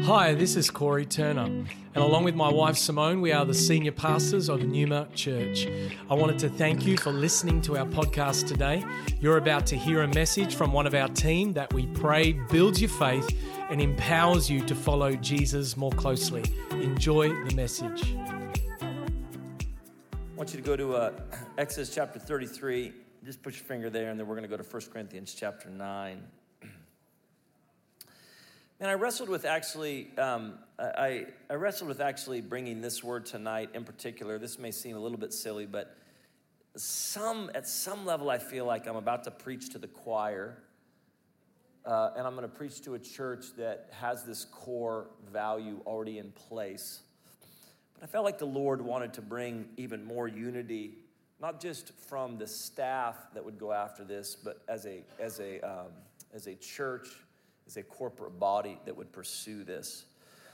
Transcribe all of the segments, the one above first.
Hi, this is Corey Turner, and along with my wife Simone, we are the senior pastors of Newmark Church. I wanted to thank you for listening to our podcast today. You're about to hear a message from one of our team that we pray builds your faith and empowers you to follow Jesus more closely. Enjoy the message. I want you to go to Exodus chapter 33. Just put your finger there, and then we're going to go to 1 Corinthians chapter 9. And I wrestled with actually, bringing this word tonight in particular. This may seem a little bit silly, but at some level, I feel like I'm about to preach to the choir, and I'm going to preach to a church that has this core value already in place. But I felt like the Lord wanted to bring even more unity, not just from the staff that would go after this, but as a church, as a corporate body that would pursue this.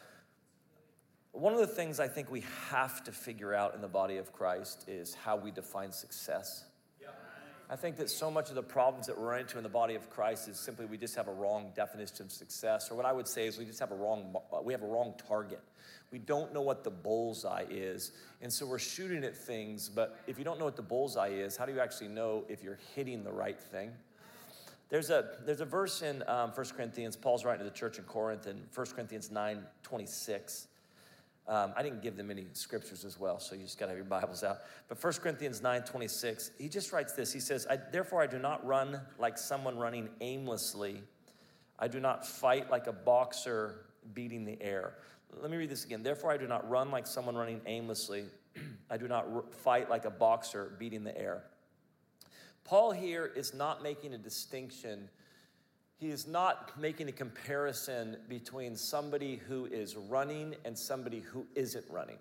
One of the things I think we have to figure out in the body of Christ is how we define success. I think that so much of the problems that we're into in the body of Christ is simply we just have a wrong definition of success, or what I would say is we have a wrong target. We don't know what the bullseye is, and so we're shooting at things, but if you don't know what the bullseye is, how do you actually know if you're hitting the right thing? There's a verse in 1 Corinthians, Paul's writing to the church in Corinth in 1 Corinthians 9:26. I didn't give them any scriptures as well, so you just got to have your Bibles out. But 1 Corinthians 9:26, he just writes this. He says, therefore I do not run like someone running aimlessly. I do not fight like a boxer beating the air. Let me read this again. Therefore I do not run like someone running aimlessly. I do not fight like a boxer beating the air. Paul here is not making a distinction. He is not making a comparison between somebody who is running and somebody who isn't running.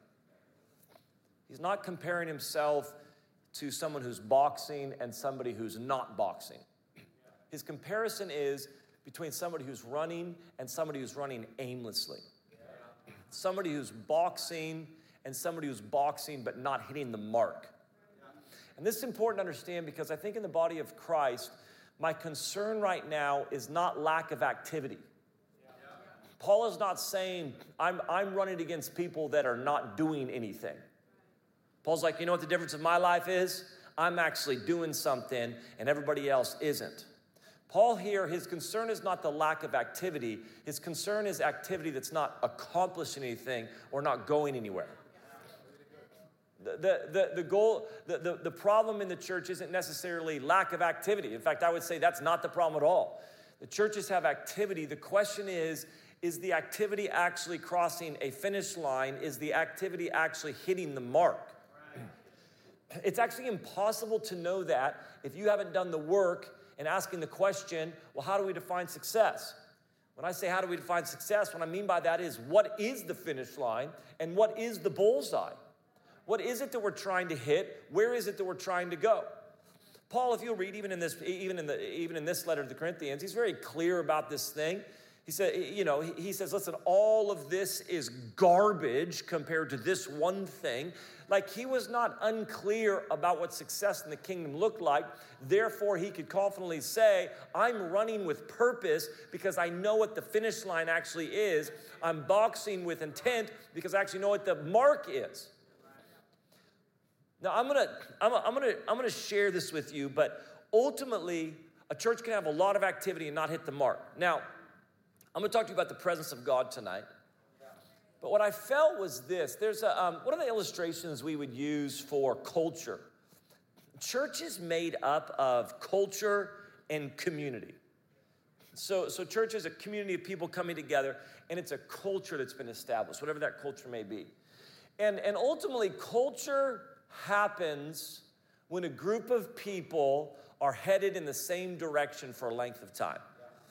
He's not comparing himself to someone who's boxing and somebody who's not boxing. His comparison is between somebody who's running and somebody who's running aimlessly. Somebody who's boxing and somebody who's boxing but not hitting the mark. And this is important to understand because I think in the body of Christ, my concern right now is not lack of activity. Paul is not saying, I'm running against people that are not doing anything. Paul's like, you know what the difference of my life is? I'm actually doing something and everybody else isn't. Paul here, his concern is not the lack of activity. His concern is activity that's not accomplishing anything or not going anywhere. The goal, the problem in the church isn't necessarily lack of activity. In fact, I would say that's not the problem at all. The churches have activity. The question is the activity actually crossing a finish line? Is the activity actually hitting the mark? It's actually impossible to know that if you haven't done the work and asking the question, well, how do we define success? When I say how do we define success, what I mean by that is what is the finish line and what is the bullseye? What is it that we're trying to hit? Where is it that we're trying to go? Paul, if you'll read even in this letter to the Corinthians, he's very clear about this thing. He says, listen, all of this is garbage compared to this one thing. Like he was not unclear about what success in the kingdom looked like. Therefore, he could confidently say, I'm running with purpose because I know what the finish line actually is. I'm boxing with intent because I actually know what the mark is. Now, I'm gonna share this with you, but ultimately, a church can have a lot of activity and not hit the mark. Now, I'm gonna talk to you about the presence of God tonight. But what I felt was this. There's one of the illustrations we would use for culture. Church is made up of culture and community. So church is a community of people coming together, and it's a culture that's been established, whatever that culture may be. And ultimately, culture happens when a group of people are headed in the same direction for a length of time.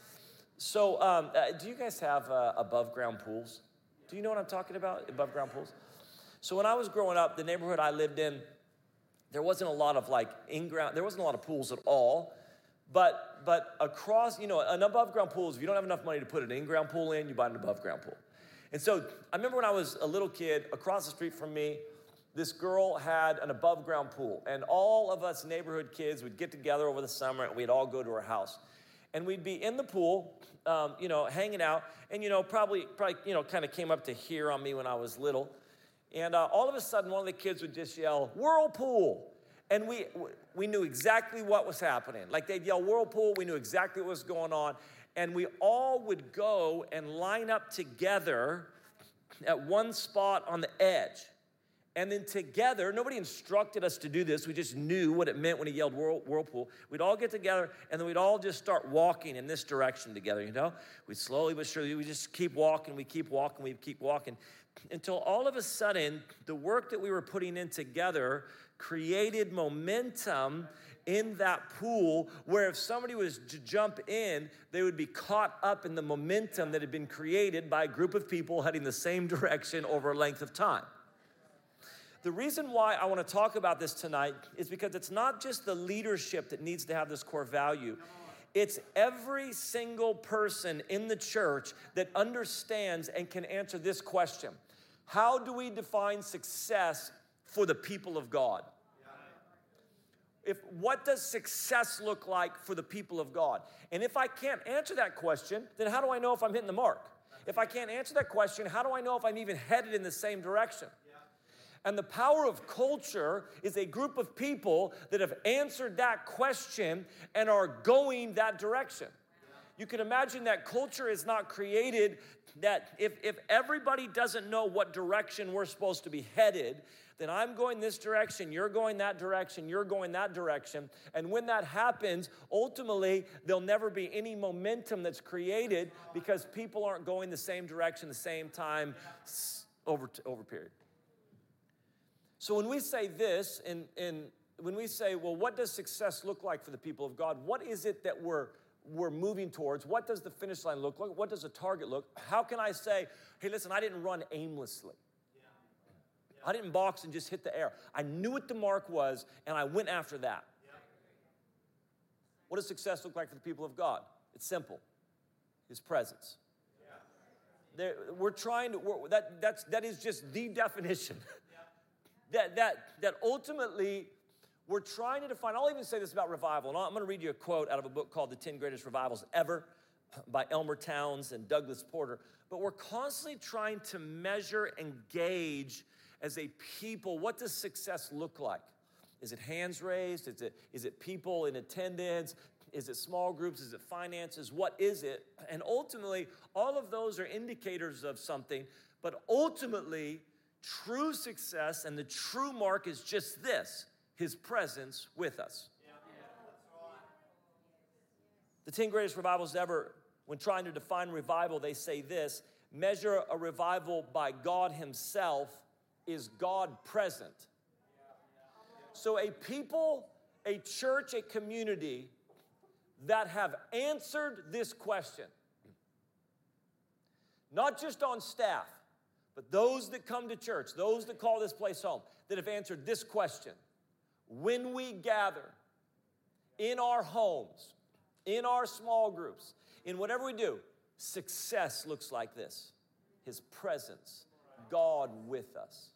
So do you guys have above ground pools? Do you know what I'm talking about, above ground pools? So when I was growing up, the neighborhood I lived in, there wasn't a lot of there wasn't a lot of pools at all. But across, an above ground pool is if you don't have enough money to put an in-ground pool in, you buy an above ground pool. And so I remember when I was a little kid, across the street from me, this girl had an above ground pool, and all of us neighborhood kids would get together over the summer and we'd all go to her house. And we'd be in the pool, hanging out, and, probably, kind of came up to here on me when I was little. And all of a sudden, one of the kids would just yell, "Whirlpool!" And we knew exactly what was happening. Like, they'd yell "Whirlpool," we knew exactly what was going on. And we all would go and line up together at one spot on the edge. And then together, nobody instructed us to do this. We just knew what it meant when he yelled "Whirlpool." We'd all get together, and then we'd all just start walking in this direction together, We'd slowly but surely, we just keep walking, we keep walking, until all of a sudden, the work that we were putting in together created momentum in that pool where if somebody was to jump in, they would be caught up in the momentum that had been created by a group of people heading the same direction over a length of time. The reason why I want to talk about this tonight is because it's not just the leadership that needs to have this core value. It's every single person in the church that understands and can answer this question. How do we define success for the people of God? What does success look like for the people of God? And if I can't answer that question, then how do I know if I'm hitting the mark? If I can't answer that question, how do I know if I'm even headed in the same direction? And the power of culture is a group of people that have answered that question and are going that direction. You can imagine that culture is not created that if everybody doesn't know what direction we're supposed to be headed, then I'm going this direction, you're going that direction, you're going that direction. And when that happens, ultimately, there'll never be any momentum that's created because people aren't going the same direction, the same time over period. So when we say this, and when we say, well, what does success look like for the people of God? What is it that we're moving towards? What does the finish line look like? What does the target look? How can I say, hey, listen, I didn't run aimlessly. I didn't box and just hit the air. I knew what the mark was, and I went after that. What does success look like for the people of God? It's simple. His presence. We're trying to, that is just the definition. That ultimately we're trying to define. I'll even say this about revival. And I'm going to read you a quote out of a book called The 10 Greatest Revivals Ever by Elmer Towns and Douglas Porter. But we're constantly trying to measure and gauge as a people, what does success look like? Is it hands raised? Is it people in attendance? Is it small groups? Is it finances? What is it? And ultimately, all of those are indicators of something. But ultimately, true success and the true mark is just this, his presence with us. The 10 greatest revivals ever, when trying to define revival, they say this: measure a revival by God himself. Is God present? So a people, a church, a community that have answered this question, not just on staff, but those that come to church, those that call this place home, that have answered this question: when we gather in our homes, in our small groups, in whatever we do, success looks like this: his presence, God with us.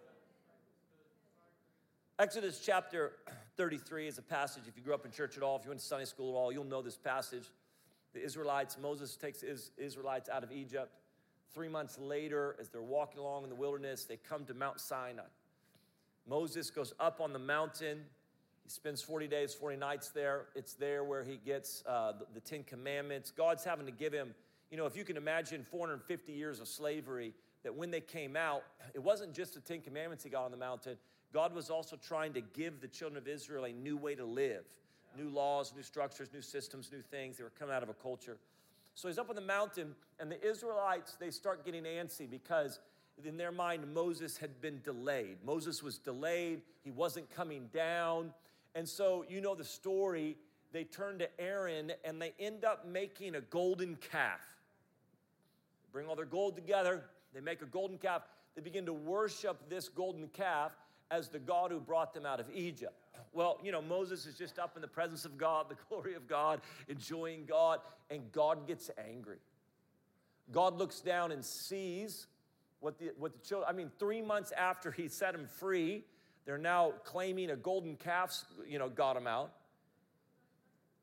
Exodus chapter 33 is a passage. If you grew up in church at all, if you went to Sunday school at all, you'll know this passage. The Israelites, Moses takes his Israelites out of Egypt. 3 months later, as they're walking along in the wilderness, they come to Mount Sinai. Moses goes up on the mountain. He spends 40 days, 40 nights there. It's there where he gets the 10 Commandments. God's having to give him, if you can imagine 450 years of slavery, that when they came out, it wasn't just the 10 Commandments he got on the mountain. God was also trying to give the children of Israel a new way to live. New laws, new structures, new systems, new things. They were coming out of a culture. So he's up on the mountain, and the Israelites, they start getting antsy because in their mind, Moses had been delayed. Moses was delayed. He wasn't coming down. And so, you know the story. They turn to Aaron, and they end up making a golden calf. They bring all their gold together. They make a golden calf. They begin to worship this golden calf as the God who brought them out of Egypt. Well, Moses is just up in the presence of God, the glory of God, enjoying God, and God gets angry. God looks down and sees what the children, 3 months after he set them free, they're now claiming a golden calf, got them out.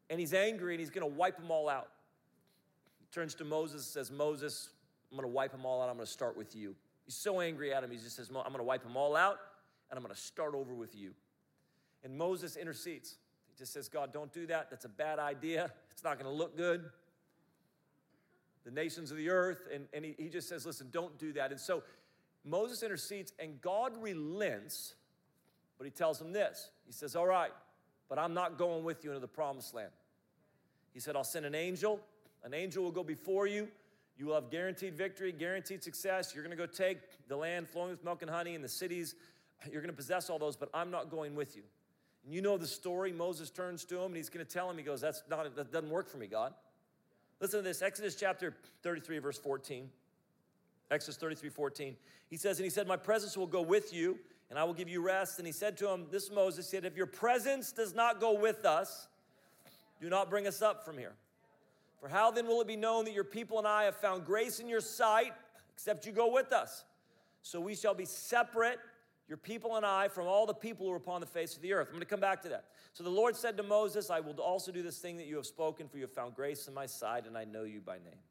and he's angry, and he's going to wipe them all out. He turns to Moses and says, Moses, I'm going to wipe them all out. I'm going to start with you. He's so angry at him, he just says, I'm going to wipe them all out, and I'm going to start over with you. And Moses intercedes. He just says, God, don't do that. That's a bad idea. It's not going to look good. The nations of the earth, and he just says, listen, don't do that. And so Moses intercedes, and God relents, but he tells him this. He says, all right, but I'm not going with you into the promised land. He said, I'll send an angel. An angel will go before you. You will have guaranteed victory, guaranteed success. You're going to go take the land flowing with milk and honey and the cities. You're going to possess all those, but I'm not going with you. And you know the story. Moses turns to him, and he's going to tell him, he goes, that doesn't work for me, God. Listen to this, Exodus chapter 33, verse 14. Exodus 33, 14. He said, my presence will go with you, and I will give you rest. And he said to him, this Moses said, if your presence does not go with us, do not bring us up from here. For how then will it be known that your people and I have found grace in your sight, except you go with us? So we shall be separate, your people and I, from all the people who are upon the face of the earth. I'm going to come back to that. So the Lord said to Moses, I will also do this thing that you have spoken, for you have found grace in my sight, and I know you by name.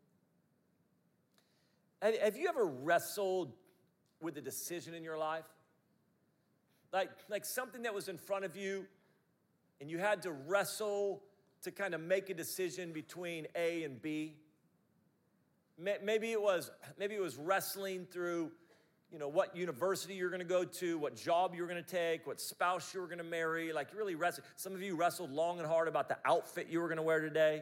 Have you ever wrestled with a decision in your life? Like something that was in front of you, and you had to wrestle to kind of make a decision between A and B. Maybe it was wrestling through, what university you're going to go to, what job you're going to take, what spouse you were going to marry. Like, really wrestle. Some of you wrestled long and hard about the outfit you were going to wear today.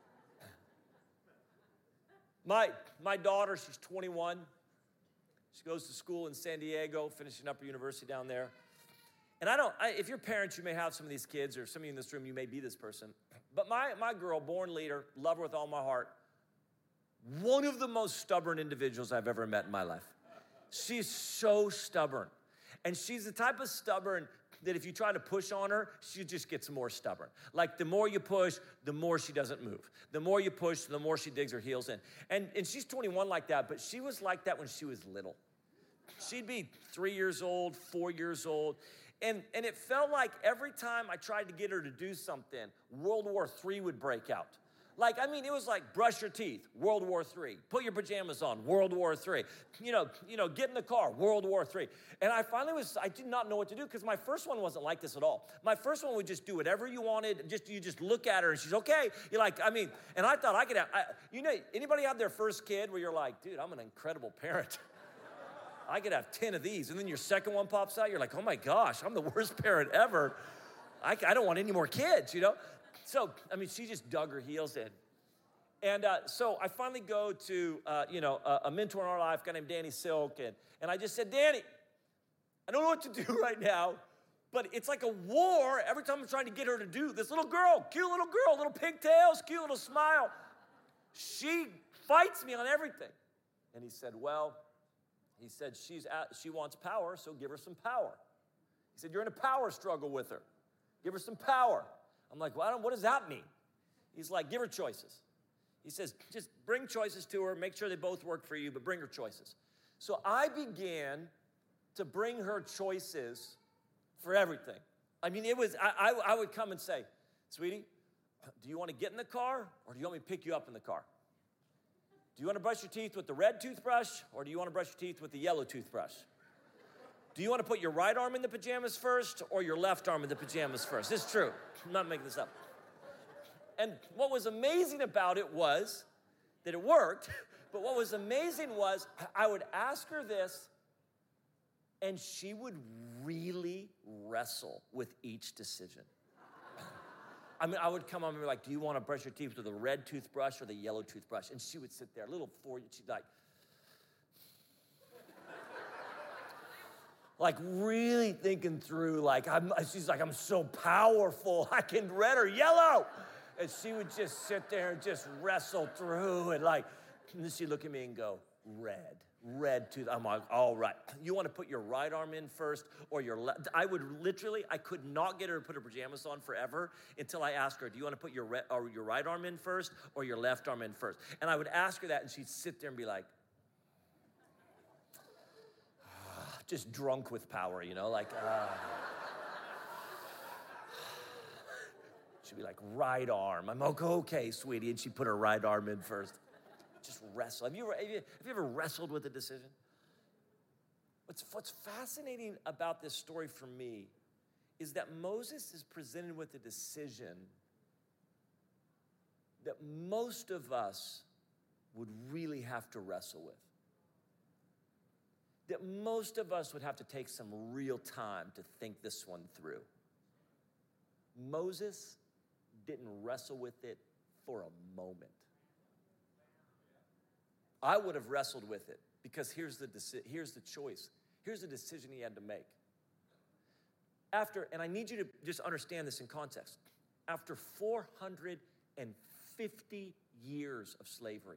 My daughter, she's 21. She goes to school in San Diego, finishing up her university down there. And if you're parents, you may have some of these kids, or some of you in this room, you may be this person. But my girl, born leader, love her with all my heart, one of the most stubborn individuals I've ever met in my life. She's so stubborn. And she's the type of stubborn that if you try to push on her, she just gets more stubborn. Like, the more you push, the more she doesn't move. The more you push, the more she digs her heels in. And she's 21 like that, but she was like that when she was little. She'd be 3 years old, 4 years old. And it felt like every time I tried to get her to do something, World War III would break out. It was like, brush your teeth, World War III. Put your pajamas on, World War III. Get in the car, World War III. And I did not know what to do, because my first one wasn't like this at all. My first one would just do whatever you wanted. You just look at her, and she's okay. And I thought I could have, anybody have their first kid where you're like, dude, I'm an incredible parent. I could have 10 of these. And then your second one pops out. You're like, oh my gosh, I'm the worst parent ever. I don't want any more kids, So, she just dug her heels in. And so I finally go to, a mentor in our life, a guy named Danny Silk. And I just said, Danny, I don't know what to do right now, but it's like a war every time I'm trying to get her to do this. Little girl, little pigtails, cute little smile. She fights me on everything. And he said, she wants power, so give her some power. He said, you're in a power struggle with her. Give her some power. I'm like, well, what does that mean? He's like, give her choices. He says, just bring choices to her, make sure they both work for you, but bring her choices. So I began to bring her choices for everything. I would come and say, sweetie, do you want to get in the car, or do you want me to pick you up in the car? Do you want to brush your teeth with the red toothbrush, or do you want to brush your teeth with the yellow toothbrush? Do you want to put your right arm in the pajamas first, or your left arm in the pajamas first? This is true. I'm not making this up. And what was amazing about it was that it worked, but what was amazing was I would ask her this, and she would really wrestle with each decision. I would come on and be like, do you want to brush your teeth with the red toothbrush or the yellow toothbrush? And she would sit there, she'd like really thinking through, she's like, I'm so powerful, I can red or yellow. And she would just sit there and just wrestle through and then she'd look at me and go, red tooth. I'm like, all right. You want to put your right arm in first or your left? I could not get her to put her pajamas on forever until I asked her, do you want to put your right arm in first or your left arm in first? And I would ask her that, and she'd sit there and be like, just drunk with power, She'd be like, right arm. I'm like, okay, sweetie. And she'd put her right arm in first. Just wrestle. Have you ever wrestled with a decision? What's fascinating about this story for me is that Moses is presented with a decision that most of us would really have to wrestle with. That most of us would have to take some real time to think this one through. Moses didn't wrestle with it for a moment. I would have wrestled with it because here's the choice. Here's the decision he had to make. And I need you to just understand this in context. After 450 years of slavery,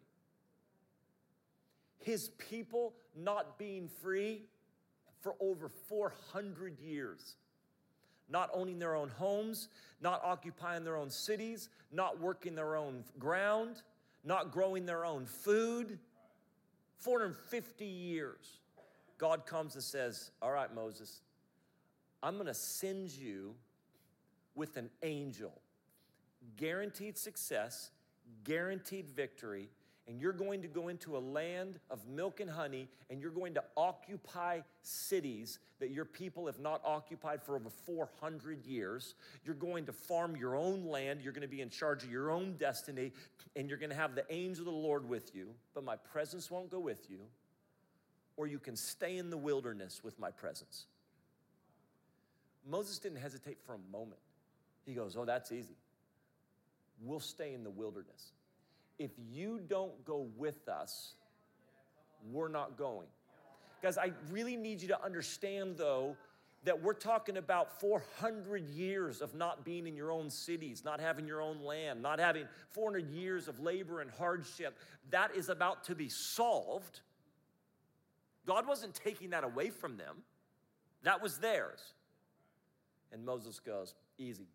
his people not being free for over 400 years, not owning their own homes, not occupying their own cities, not working their own ground, not growing their own food, 450 years. God comes and says, all right, Moses, I'm going to send you with an angel. Guaranteed success, guaranteed victory, and you're going to go into a land of milk and honey, and you're going to occupy cities that your people have not occupied for over 400 years. You're going to farm your own land. You're going to be in charge of your own destiny, and you're going to have the angel of the Lord with you, but my presence won't go with you, or you can stay in the wilderness with my presence. Moses didn't hesitate for a moment. He goes, oh, that's easy. We'll stay in the wilderness. If you don't go with us, we're not going. Guys, I really need you to understand, though, that we're talking about 400 years of not being in your own cities, not having your own land, not having 400 years of labor and hardship. That is about to be solved. God wasn't taking that away from them. That was theirs. And Moses goes, easy.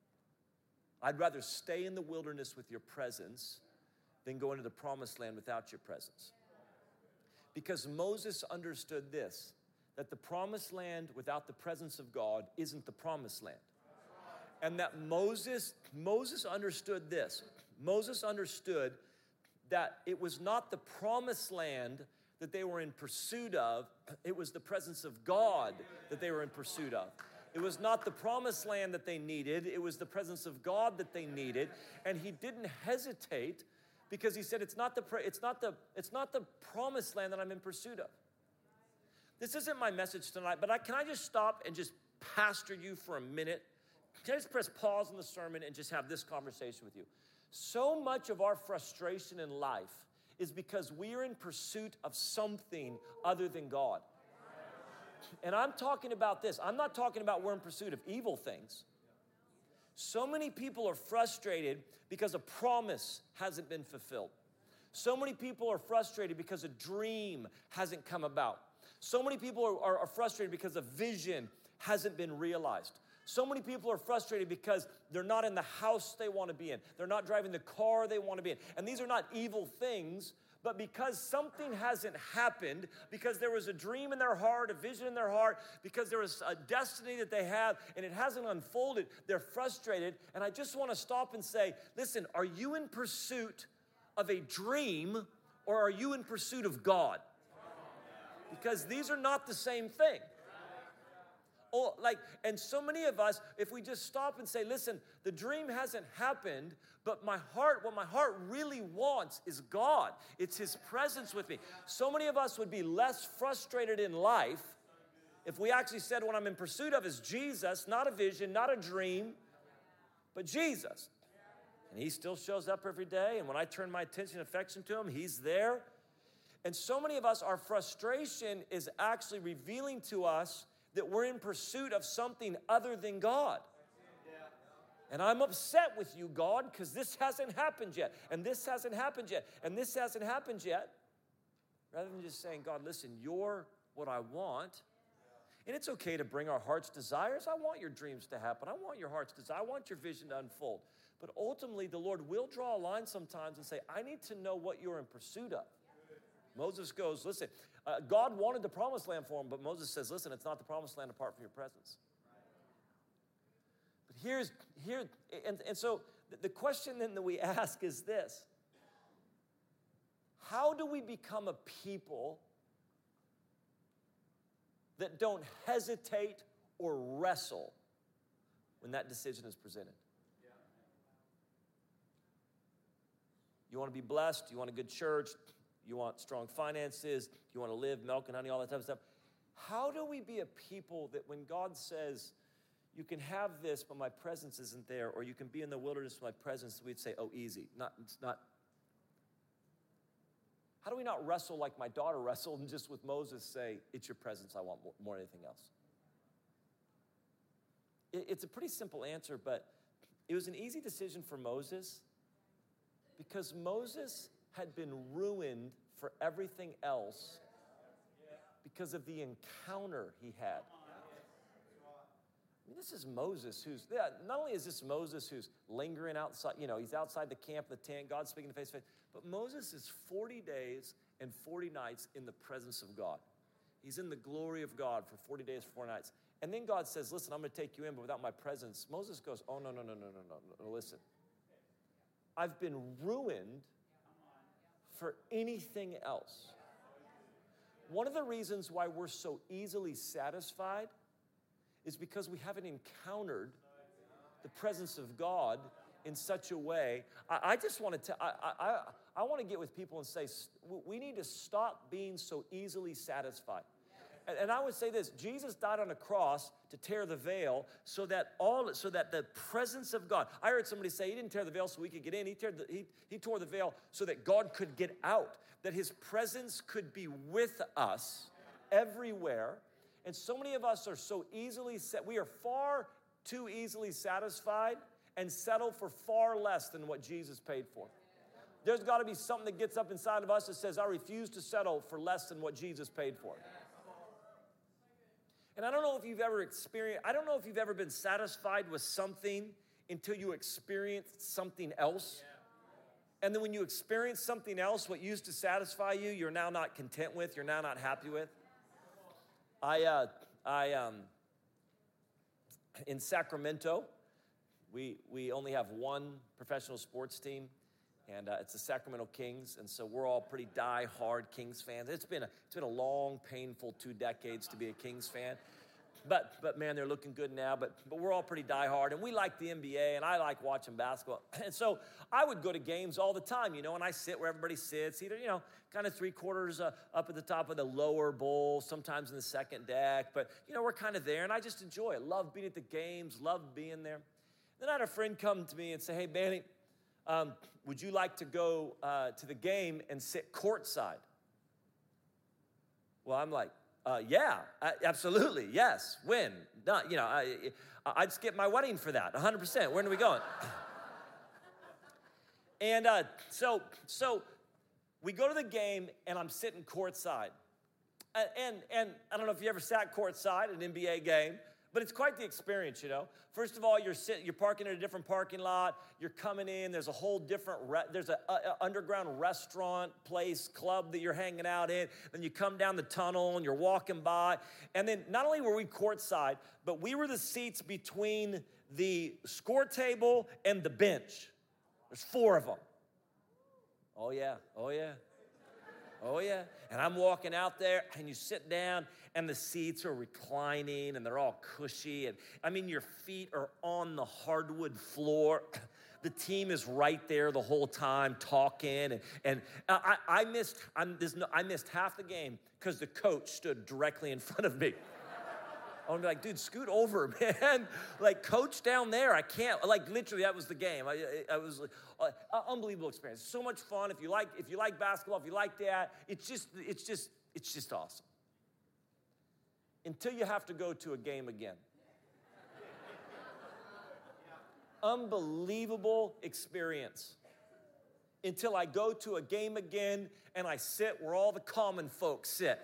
I'd rather stay in the wilderness with your presence than go into the promised land without your presence. Because Moses understood this, that the promised land without the presence of God isn't the promised land. And that Moses understood this. Moses understood that it was not the promised land that they were in pursuit of, it was the presence of God that they were in pursuit of. It was not the promised land that they needed, it was the presence of God that they needed, and he didn't hesitate because he said, it's not the promised land that I'm in pursuit of. This isn't my message tonight, but can I just stop and just pastor you for a minute? Can I just press pause on the sermon and just have this conversation with you? So much of our frustration in life is because we are in pursuit of something other than God. And I'm talking about this. I'm not talking about we're in pursuit of evil things. So many people are frustrated because a promise hasn't been fulfilled. So many people are frustrated because a dream hasn't come about. So many people are frustrated because a vision hasn't been realized. So many people are frustrated because they're not in the house they want to be in. They're not driving the car they want to be in. And these are not evil things, but because something hasn't happened, because there was a dream in their heart, a vision in their heart, because there was a destiny that they have and it hasn't unfolded, they're frustrated. And I just want to stop and say, listen, are you in pursuit of a dream or are you in pursuit of God? Because these are not the same thing. And so many of us, if we just stop and say, listen, the dream hasn't happened, but what my heart really wants is God. It's his presence with me. So many of us would be less frustrated in life if we actually said what I'm in pursuit of is Jesus, not a vision, not a dream, but Jesus. And he still shows up every day, and when I turn my attention and affection to him, he's there. And so many of us, our frustration is actually revealing to us that we're in pursuit of something other than God. And I'm upset with you, God, because this hasn't happened yet, and this hasn't happened yet, and this hasn't happened yet. Rather than just saying, God, listen, you're what I want. And it's okay to bring our heart's desires. I want your dreams to happen. I want your heart's desire. I want your vision to unfold. But ultimately, the Lord will draw a line sometimes and say, I need to know what you're in pursuit of. Moses goes, listen, God wanted the promised land for him, but Moses says, listen, it's not the promised land apart from your presence. But so the question then that we ask is this: how do we become a people that don't hesitate or wrestle when that decision is presented? You want to be blessed, you want a good church, you want strong finances, you want to live milk and honey, all that type of stuff. How do we be a people that when God says, you can have this, but my presence isn't there, or you can be in the wilderness with my presence, we'd say, oh, easy. It's not. How do we not wrestle like my daughter wrestled and just with Moses say, it's your presence I want more than anything else? It's a pretty simple answer, but it was an easy decision for Moses because Moses had been ruined for everything else because of the encounter he had. I mean, this is Moses not only is this Moses who's lingering outside, he's outside the camp, the tent, God's speaking face to face, but Moses is 40 days and 40 nights in the presence of God. He's in the glory of God for 40 days, 4 nights. And then God says, listen, I'm going to take you in, but without my presence. Moses goes, oh, no, listen. I've been ruined for anything else. One of the reasons why we're so easily satisfied is because we haven't encountered the presence of God in such a way. I just want to I want to get with people and say, we need to stop being so easily satisfied. And I would say this: Jesus died on a cross to tear the veil so that the presence of God. I heard somebody say he didn't tear the veil so we could get in. He tore the veil so that God could get out, that his presence could be with us everywhere. And so many of us are so easily we are far too easily satisfied and settle for far less than what Jesus paid for. There's got to be something that gets up inside of us that says, I refuse to settle for less than what Jesus paid for. And I don't know if you've ever been satisfied with something until you experienced something else. And then when you experience something else, what used to satisfy you, you're now not content with, you're now not happy with. In Sacramento, we only have one professional sports team, and it's the Sacramento Kings, and so we're all pretty die-hard Kings fans. It's been a long, painful 2 decades to be a Kings fan. But man, they're looking good now. But we're all pretty diehard, and we like the NBA, and I like watching basketball. And so I would go to games all the time, and I sit where everybody sits, either kind of 3/4 up at the top of the lower bowl, sometimes in the second deck. But we're kind of there, and I just enjoy it. Love being at the games, love being there. Then I had a friend come to me and say, "Hey, Manny, would you like to go to the game and sit courtside?" Well, I'm like, yeah, absolutely, yes. When? I'd skip my wedding for that, 100%. When are we going? And so we go to the game, and I'm sitting courtside. And I don't know if you ever sat courtside at an NBA game, but it's quite the experience, First of all, you're parking in a different parking lot. You're coming in. There's a whole different, there's an underground restaurant, place, club that you're hanging out in. Then you come down the tunnel and you're walking by. And then not only were we courtside, but we were the seats between the score table and the bench. There's 4 of them. Oh, yeah. And I'm walking out there, and you sit down, and the seats are reclining, and they're all cushy. And your feet are on the hardwood floor. The team is right there the whole time talking. And I missed half the game because the coach stood directly in front of me. I'm like, dude, scoot over, man. Like, coach down there, I can't. Like, literally, that was the game. I was like, unbelievable experience. So much fun. If you like basketball, if you like that, it's just awesome. Until you have to go to a game again. Unbelievable experience. Until I go to a game again and I sit where all the common folks sit.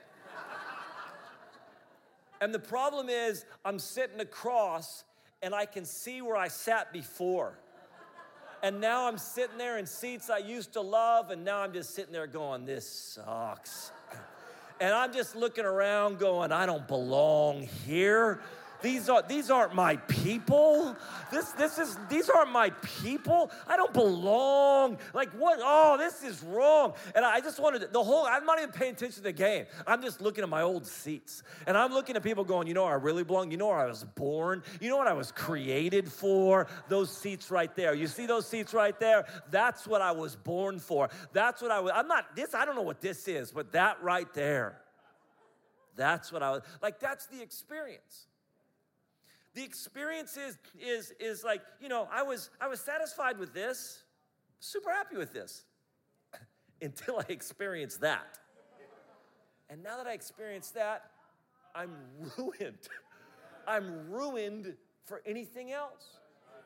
And the problem is, I'm sitting across, and I can see where I sat before. And now I'm sitting there in seats I used to love, and now I'm just sitting there going, this sucks. And I'm just looking around going, I don't belong here. These aren't my people. These aren't my people. I don't belong. Like what? Oh, this is wrong. And I just wanted I'm not even paying attention to the game. I'm just looking at my old seats. And I'm looking at people going, you know where I really belong? You know where I was born? You know what I was created for? Those seats right there. You see those seats right there? That's what I was born for. That's what I don't know what this is, but that right there. That's what that's the experience. The experience is like, I was satisfied with this, super happy with this, until I experienced that. And now that I experienced that, I'm ruined. I'm ruined for anything else.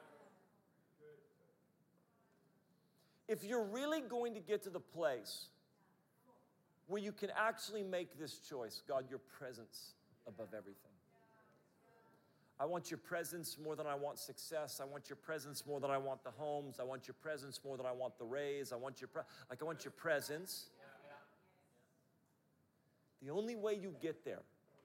If you're really going to get to the place where you can actually make this choice, God, your presence above everything. I want your presence more than I want success. I want your presence more than I want the homes. I want your presence more than I want the raise. I want your presence. The only way you get there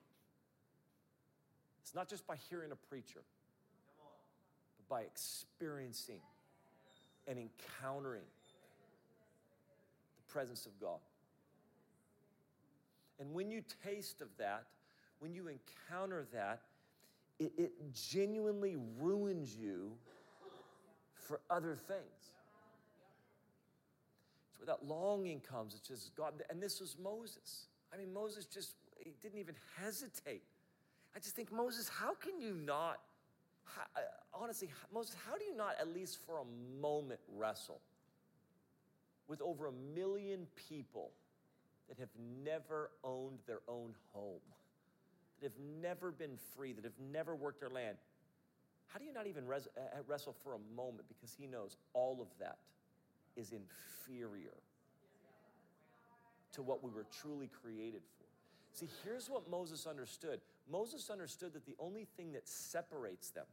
is not just by hearing a preacher, but by experiencing and encountering the presence of God. And when you taste of that, when you encounter that, it genuinely ruins you for other things. It's where that longing comes. It's just God. And this was Moses. I mean, Moses he didn't even hesitate. I just think, Moses, how can you not, honestly, Moses, how do you not at least for a moment wrestle with over 1 million people that have never owned their own home? That have never been free, that have never worked their land. How do you not even wrestle for a moment? Because he knows all of that is inferior to what we were truly created for. See, here's what Moses understood. Moses understood that the only thing that separates them,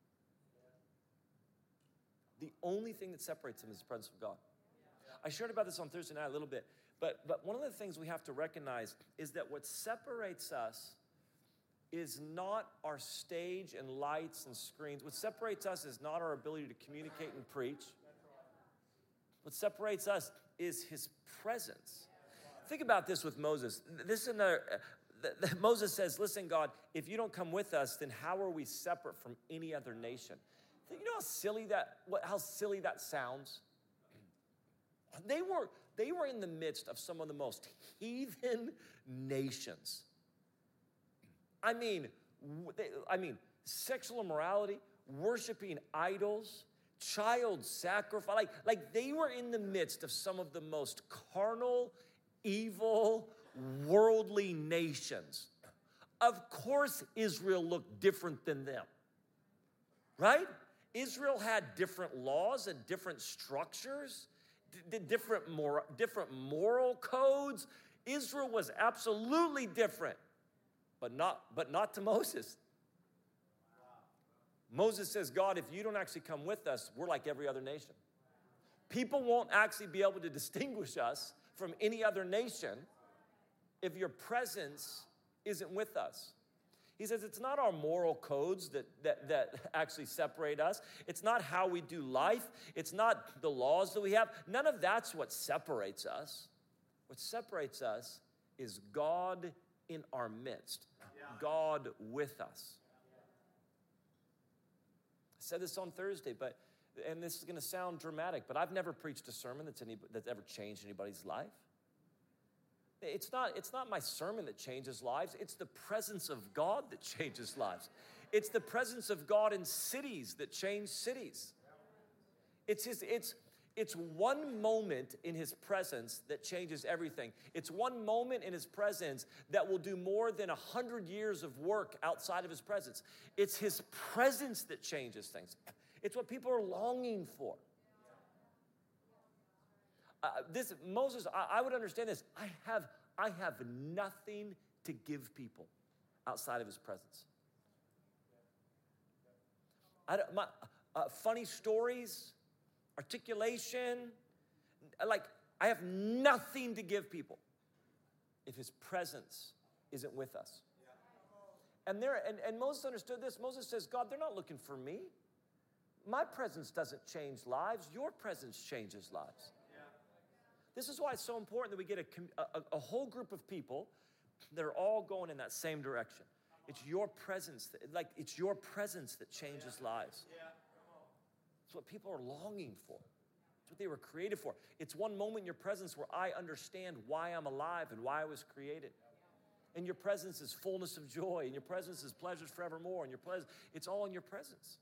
the only thing that separates them is the presence of God. I shared about this on Thursday night a little bit, but one of the things we have to recognize is that what separates us is not our stage and lights and screens. What separates us is not our ability to communicate and preach. What separates us is his presence. Think about this with Moses. This is another. Moses says, listen, God, if you don't come with us, then how are we separate from any other nation? You know how silly that sounds? They were in the midst of some of the most heathen nations. I mean, sexual immorality, worshiping idols, child sacrifice. Like they were in the midst of some of the most carnal, evil, worldly nations. Of course, Israel looked different than them, right? Israel had different laws and different structures, different moral codes. Israel was absolutely different. But not to Moses. Moses says, God, if you don't actually come with us, we're like every other nation. People won't actually be able to distinguish us from any other nation if your presence isn't with us. He says it's not our moral codes that actually separate us. It's not how we do life. It's not the laws that we have. None of that's what separates us. What separates us is God in our midst. God with us. I said this on Thursday, and this is going to sound dramatic, but I've never preached a sermon that's ever changed anybody's life. It's not my sermon that changes lives. It's the presence of God that changes lives. It's the presence of God in cities that change cities. It's one moment in his presence that changes everything. It's one moment in his presence that will do more than 100 years of work outside of his presence. It's his presence that changes things. It's what people are longing for. Moses, I would understand this. I have nothing to give people outside of his presence. Funny stories, articulation, I have nothing to give people if his presence isn't with us. And Moses understood this. Moses says, God, they're not looking for me. My presence doesn't change lives. Your presence changes lives. Yeah. This is why it's so important that we get a whole group of people that are all going in that same direction. It's your presence, it's your presence that changes lives. Yeah. It's what people are longing for. It's what they were created for. It's one moment in your presence where I understand why I'm alive and why I was created. And your presence is fullness of joy, and your presence is pleasures forevermore, and your presence, it's all in your presence.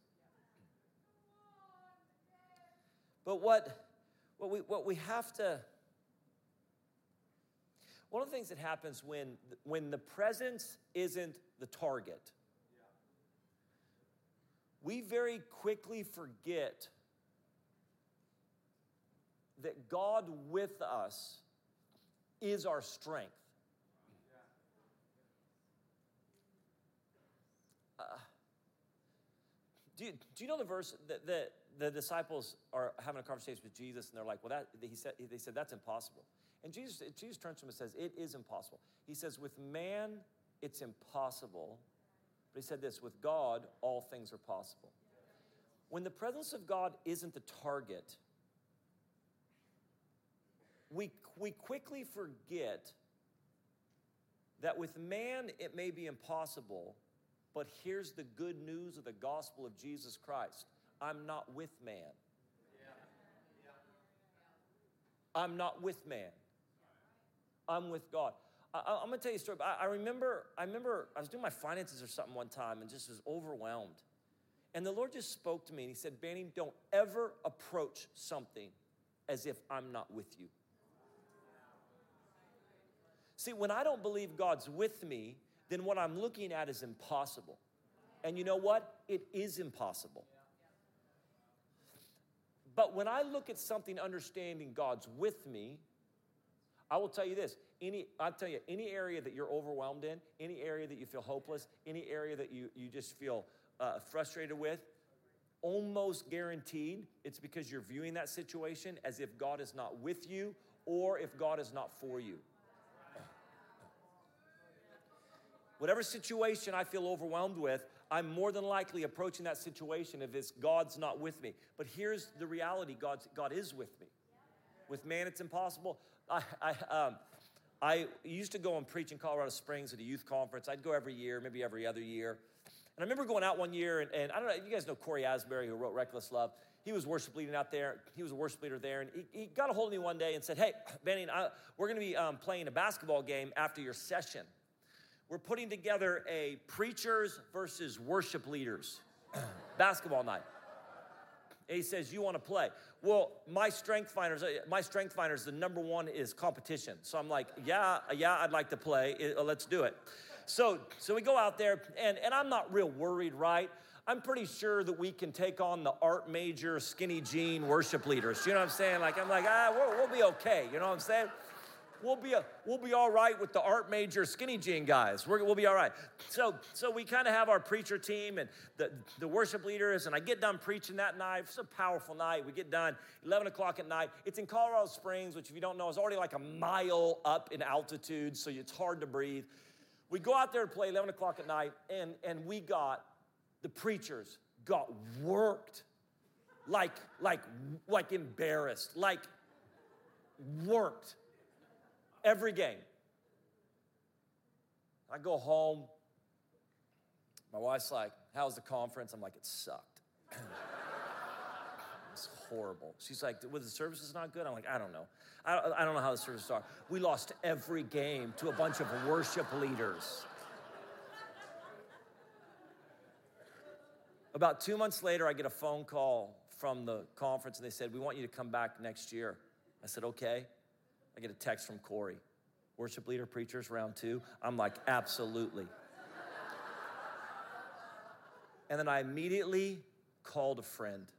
But what we have to, one of the things that happens when the presence isn't the target, we very quickly forget that God with us is our strength. Do you know the verse that the disciples are having a conversation with Jesus, and they're like, well, they said that's impossible. And Jesus turns to them and says, it is impossible. He says, with man, it's impossible. But he said this, with God, all things are possible. When the presence of God isn't the target, we quickly forget that with man, it may be impossible, but here's the good news of the gospel of Jesus Christ. I'm not with man. I'm not with man. I'm with God. I'm going to tell you a story. I remember I was doing my finances or something one time and just was overwhelmed. And the Lord just spoke to me and he said, Banning, don't ever approach something as if I'm not with you. See, when I don't believe God's with me, then what I'm looking at is impossible. And you know what? It is impossible. But when I look at something understanding God's with me, I will tell you this, any area that you're overwhelmed in, any area that you feel hopeless, any area that you just feel frustrated with, almost guaranteed it's because you're viewing that situation as if God is not with you or if God is not for you. Whatever situation I feel overwhelmed with, I'm more than likely approaching that situation if it's God's not with me. But here's the reality, God is with me. With man, it's impossible. I used to go and preach in Colorado Springs at a youth conference. I'd go every year, maybe every other year. And I remember going out one year, and I don't know, you guys know Corey Asbury, who wrote Reckless Love. He was worship leading out there. He was a worship leader there, and he got a hold of me one day and said, hey, Benny, we're going to be playing a basketball game after your session. We're putting together a preachers versus worship leaders basketball night. And he says, you want to play? Well, my strength finders, the number one is competition. So I'm like, yeah, I'd like to play. Let's do it. So we go out there, and I'm not real worried, right? I'm pretty sure that we can take on the art major, skinny jean worship leaders. You know what I'm saying? We'll be okay. You know what I'm saying? We'll be all right with the art major skinny jean guys. We'll be all right. So we kind of have our preacher team and the worship leaders, and I get done preaching that night. It's a powerful night. We get done 11 o'clock at night. It's in Colorado Springs, which if you don't know is already like a mile up in altitude, so it's hard to breathe. We go out there to play 11 o'clock at night, and the preachers got worked, like embarrassed, like worked. Every game. I go home. My wife's like, how was the conference? I'm like, it sucked. It's horrible. She's like, was the services not good? I'm like, I don't know. I don't know how the services are. We lost every game to a bunch of worship leaders. About 2 months later, I get a phone call from the conference, and they said, we want you to come back next year. I said, okay. I get a text from Corey. Worship leader, preachers, round 2. I'm like, absolutely. And then I immediately called a friend.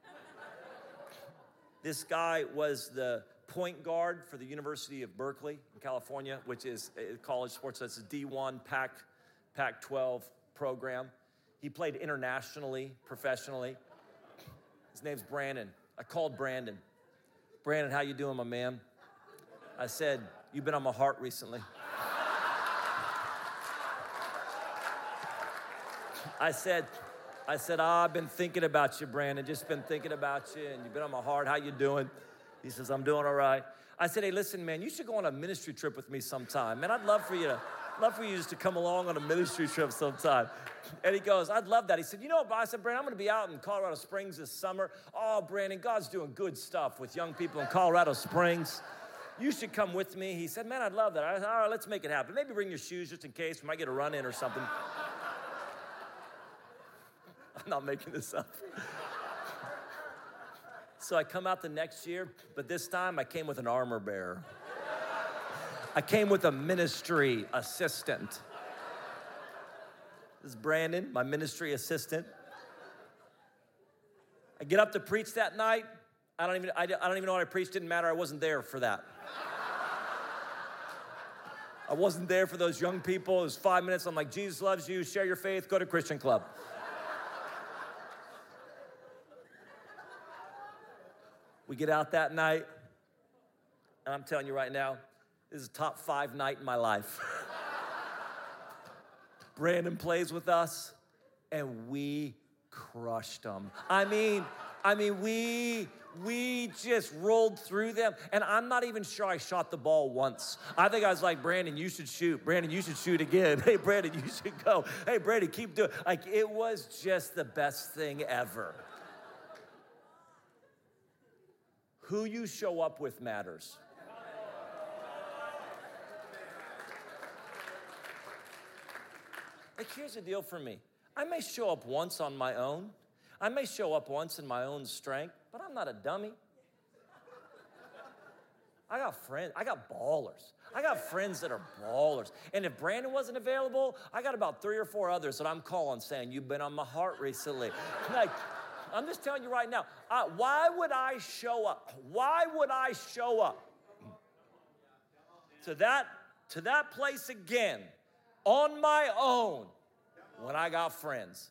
This guy was the point guard for the University of Berkeley in California, which is a college sports. That's a D1 Pac-12 program. He played internationally, professionally. His name's Brandon. I called Brandon. Brandon, how you doing, my man? I said, you've been on my heart recently. I said, I've been thinking about you, Brandon. Just been thinking about you, and you've been on my heart. How you doing? He says, I'm doing all right. I said, hey, listen, man, you should go on a ministry trip with me sometime. Man, I'd love for you just to come along on a ministry trip sometime. And he goes, I'd love that. He said, you know what, I said, Brandon, I'm going to be out in Colorado Springs this summer. Oh, Brandon, God's doing good stuff with young people in Colorado Springs. You should come with me. He said, man, I'd love that. I said, all right, let's make it happen. Maybe bring your shoes just in case. We might get a run in or something. I'm not making this up. So I come out the next year, but this time I came with an armor bearer. I came with a ministry assistant. This is Brandon, my ministry assistant. I get up to preach that night. I don't even know what I preached. Didn't matter. I wasn't there for that. I wasn't there for those young people. It was 5 minutes. I'm like, Jesus loves you. Share your faith. Go to Christian Club. We get out that night, and I'm telling you right now, this is a top 5 night in my life. Brandon plays with us, and we crushed them. I mean, we just rolled through them, and I'm not even sure I shot the ball once. I think I was like, Brandon, you should shoot. Brandon, you should shoot again. Hey, Brandon, you should go. Hey, Brandon, keep doing it. Like, it was just the best thing ever. Who you show up with matters. Like, here's the deal for me. I may show up once on my own. I may show up once in my own strength, but I'm not a dummy. I got friends. I got ballers. I got friends that are ballers. And if Brandon wasn't available, I got about 3 or 4 others that I'm calling saying, you've been on my heart recently. Like, I'm just telling you right now, why would I show up? Why would I show up to that place again on my own when I got friends?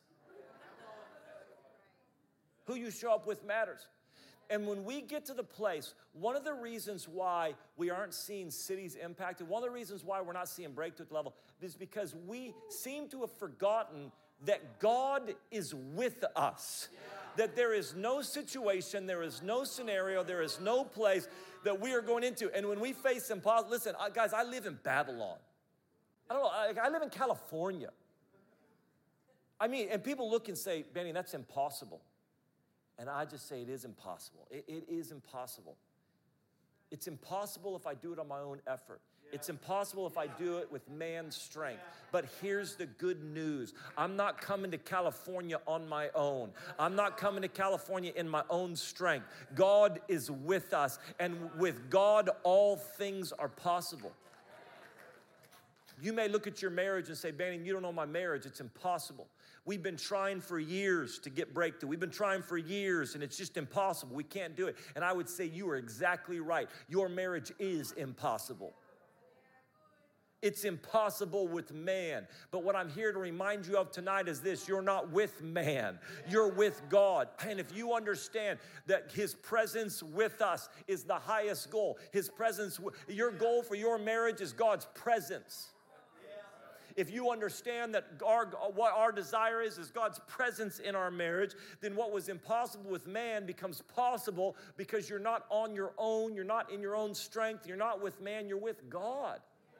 Who you show up with matters. And when we get to the place, one of the reasons why we aren't seeing cities impacted, one of the reasons why we're not seeing breakthrough level is because we seem to have forgotten that God is with us. That there is no situation, there is no scenario, there is no place that we are going into. And when we face impossible, listen, guys, I live in Babylon. I don't know, I live in California. I mean, and people look and say, Benny, that's impossible. And I just say it is impossible. It is impossible. It's impossible if I do it on my own effort. It's impossible if I do it with man's strength. But here's the good news. I'm not coming to California on my own. I'm not coming to California in my own strength. God is with us. And with God, all things are possible. You may look at your marriage and say, Banning, you don't know my marriage. It's impossible. We've been trying for years to get breakthrough. We've been trying for years, and it's just impossible. We can't do it. And I would say you are exactly right. Your marriage is impossible. It's impossible with man. But what I'm here to remind you of tonight is this. You're not with man. You're with God. And if you understand that his presence with us is the highest goal, his presence, your goal for your marriage is God's presence. If you understand that what our desire is God's presence in our marriage, then what was impossible with man becomes possible because you're not on your own, you're not in your own strength, you're not with man, you're with God.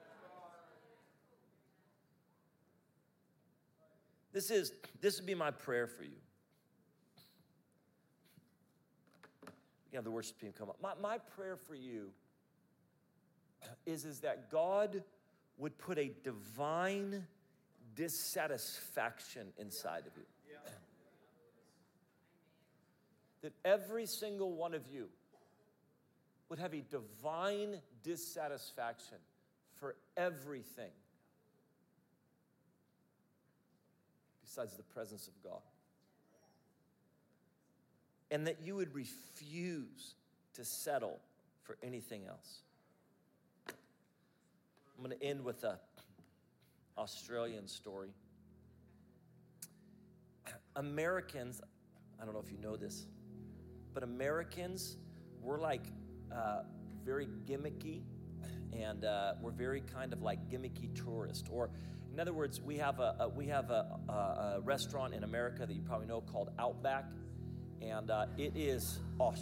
This would be my prayer for you. You can have the worship team come up. My prayer for you is that God would put a divine dissatisfaction inside of you. Yeah. That every single one of you would have a divine dissatisfaction for everything besides the presence of God. And that you would refuse to settle for anything else. I'm going to end with an Australian story. Americans, I don't know if you know this, but Americans, we're like very gimmicky and we're very kind of like gimmicky tourist. Or, in other words, we have a restaurant in America that you probably know called Outback, and it is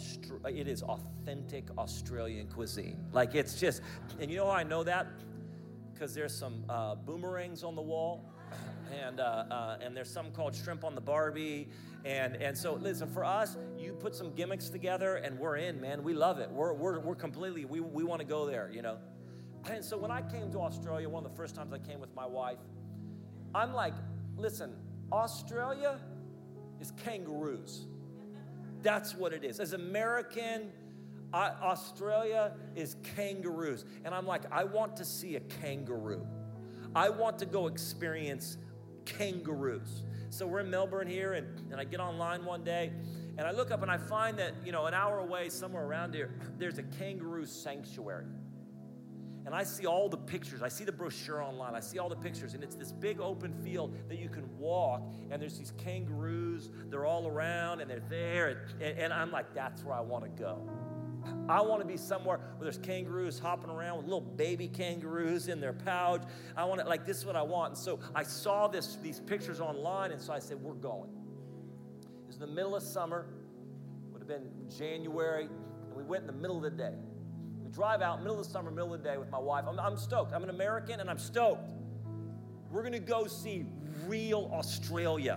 authentic Australian cuisine. Like, it's just, and you know how I know that? Because there's some boomerangs on the wall, and there's something called shrimp on the Barbie, and so listen, for us, you put some gimmicks together, and we're in, man. We love it. We're completely, we want to go there, you know. And so when I came to Australia, one of the first times I came with my wife, I'm like, listen, Australia is kangaroos. That's what it is. As American, Australia is kangaroos. And I'm like, I want to see a kangaroo. I want to go experience kangaroos. So we're in Melbourne here, and I get online one day, and I look up and I find that, you know, an hour away, somewhere around here, there's a kangaroo sanctuary. And I see all the pictures. I see the brochure online. I see all the pictures. And it's this big open field that you can walk. And there's these kangaroos. They're all around and they're there. And I'm like, that's where I want to go. I want to be somewhere where there's kangaroos hopping around with little baby kangaroos in their pouch. I want to, like, this is what I want. And so I saw these pictures online. And so I said, we're going. It was in the middle of summer. Would have been January. And we went in the middle of the day. Drive out, middle of the summer, middle of the day with my wife. I'm stoked. I'm an American, and I'm stoked. We're going to go see real Australia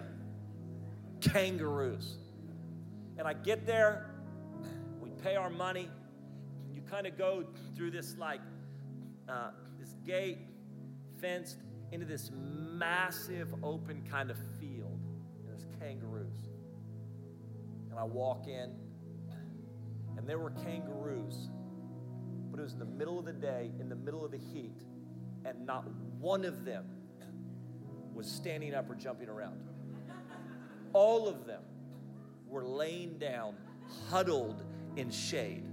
kangaroos. And I get there. We pay our money. You kind of go through this, like, this gate, fenced, into this massive open kind of field. And there's kangaroos. And I walk in, and there were kangaroos. But it was in the middle of the day, in the middle of the heat, and not one of them was standing up or jumping around. All of them were laying down, huddled in shade.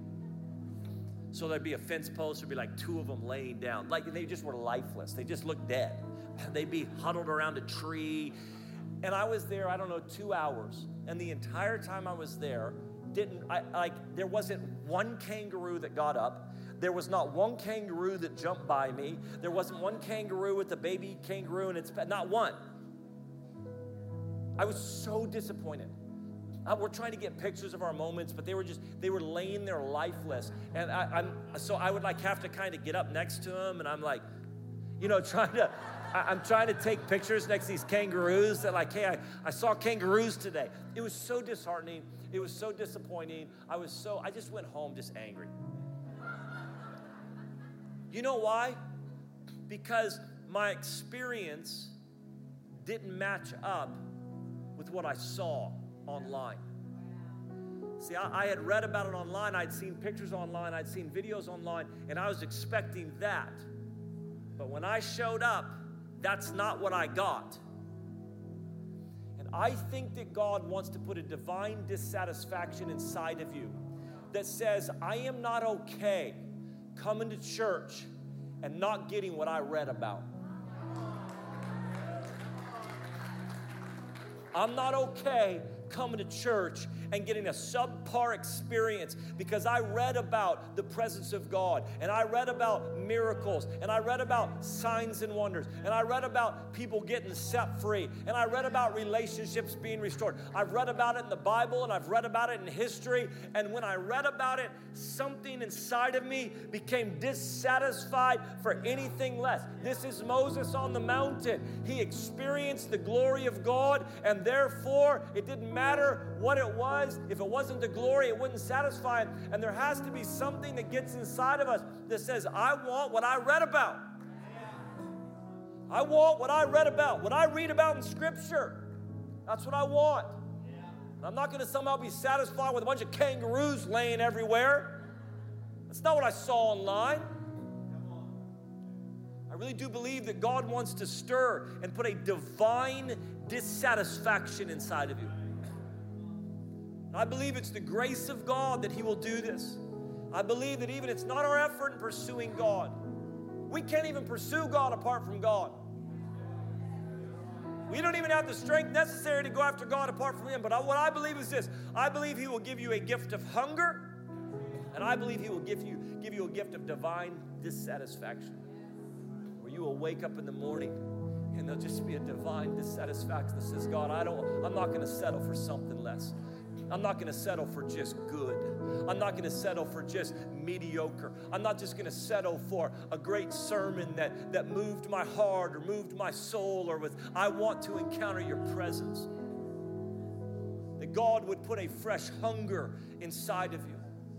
So there'd be a fence post, there'd be like two of them laying down. Like, they just were lifeless. They just looked dead. They'd be huddled around a tree. And I was there, 2 hours. And the entire time I was there, there wasn't one kangaroo that got up. There was not one kangaroo that jumped by me. There wasn't one kangaroo with a baby kangaroo and its pet. Not one. I was so disappointed. We're trying to get pictures of our moments, but they were laying there lifeless. And I would like have to kind of get up next to them, and I'm like, you know, I'm trying to take pictures next to these kangaroos that, like, hey, I saw kangaroos today. It was so disheartening. It was so disappointing. I just went home just angry. You know why? Because my experience didn't match up with what I saw online. See, I had read about it online. I'd seen pictures online. I'd seen videos online, and I was expecting that. But when I showed up, that's not what I got. And I think that God wants to put a divine dissatisfaction inside of you that says, I am not okay coming to church and not getting what I read about. I'm not okay coming to church and getting a subpar experience because I read about the presence of God, and I read about miracles, and I read about signs and wonders, and I read about people getting set free, and I read about relationships being restored. I've read about it in the Bible, and I've read about it in history, and when I read about it, something inside of me became dissatisfied for anything less. This is Moses on the mountain. He experienced the glory of God, and therefore it didn't matter what it was. If it wasn't the glory, it wouldn't satisfy him. And there has to be something that gets inside of us that says, I want what I read about. I want what I read about, what I read about in Scripture. That's what I want. And I'm not going to somehow be satisfied with a bunch of kangaroos laying everywhere. That's not what I saw online. I really do believe that God wants to stir and put a divine dissatisfaction inside of you. I believe it's the grace of God that He will do this. I believe that even it's not our effort in pursuing God. We can't even pursue God apart from God. We don't even have the strength necessary to go after God apart from Him. But what I believe is this. I believe He will give you a gift of hunger, and I believe He will give you a gift of divine dissatisfaction, where you will wake up in the morning and there'll just be a divine dissatisfaction that says, God, I'm not going to settle for something less. I'm not going to settle for just good. I'm not going to settle for just mediocre. I'm not just going to settle for a great sermon that moved my heart or moved my soul I want to encounter your presence. That God would put a fresh hunger inside of you.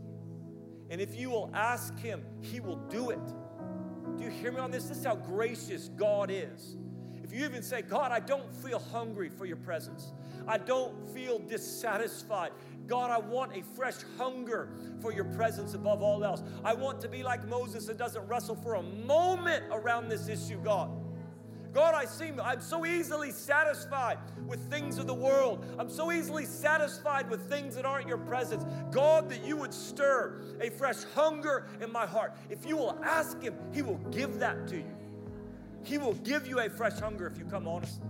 And if you will ask Him, He will do it. Do you hear me on this? This is how gracious God is. If you even say, God, I don't feel hungry for your presence. I don't feel dissatisfied. God, I want a fresh hunger for your presence above all else. I want to be like Moses that doesn't wrestle for a moment around this issue, God. God, I'm so easily satisfied with things of the world. I'm so easily satisfied with things that aren't your presence. God, that you would stir a fresh hunger in my heart. If you will ask Him, He will give that to you. He will give you a fresh hunger if you come honestly.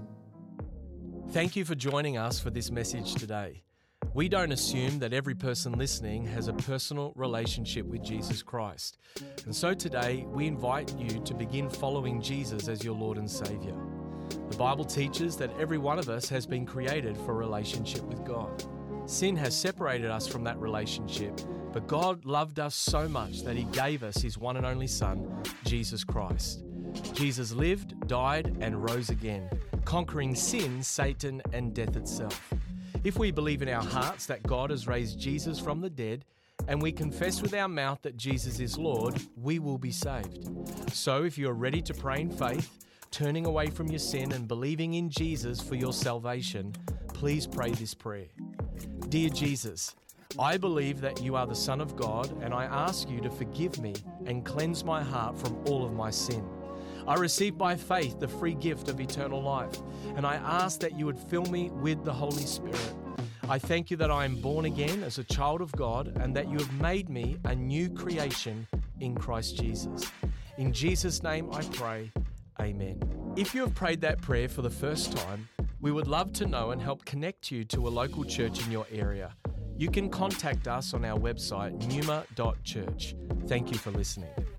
Thank you for joining us for this message today. We don't assume that every person listening has a personal relationship with Jesus Christ. And so today, we invite you to begin following Jesus as your Lord and Savior. The Bible teaches that every one of us has been created for a relationship with God. Sin has separated us from that relationship, but God loved us so much that He gave us His one and only Son, Jesus Christ. Jesus lived, died, and rose again, conquering sin, Satan, and death itself. If we believe in our hearts that God has raised Jesus from the dead, and we confess with our mouth that Jesus is Lord, we will be saved. So if you are ready to pray in faith, turning away from your sin and believing in Jesus for your salvation, please pray this prayer. Dear Jesus, I believe that you are the Son of God, and I ask you to forgive me and cleanse my heart from all of my sin. I receive by faith the free gift of eternal life, and I ask that you would fill me with the Holy Spirit. I thank you that I am born again as a child of God and that you have made me a new creation in Christ Jesus. In Jesus' name I pray, amen. If you have prayed that prayer for the first time, we would love to know and help connect you to a local church in your area. You can contact us on our website, numa.church. Thank you for listening.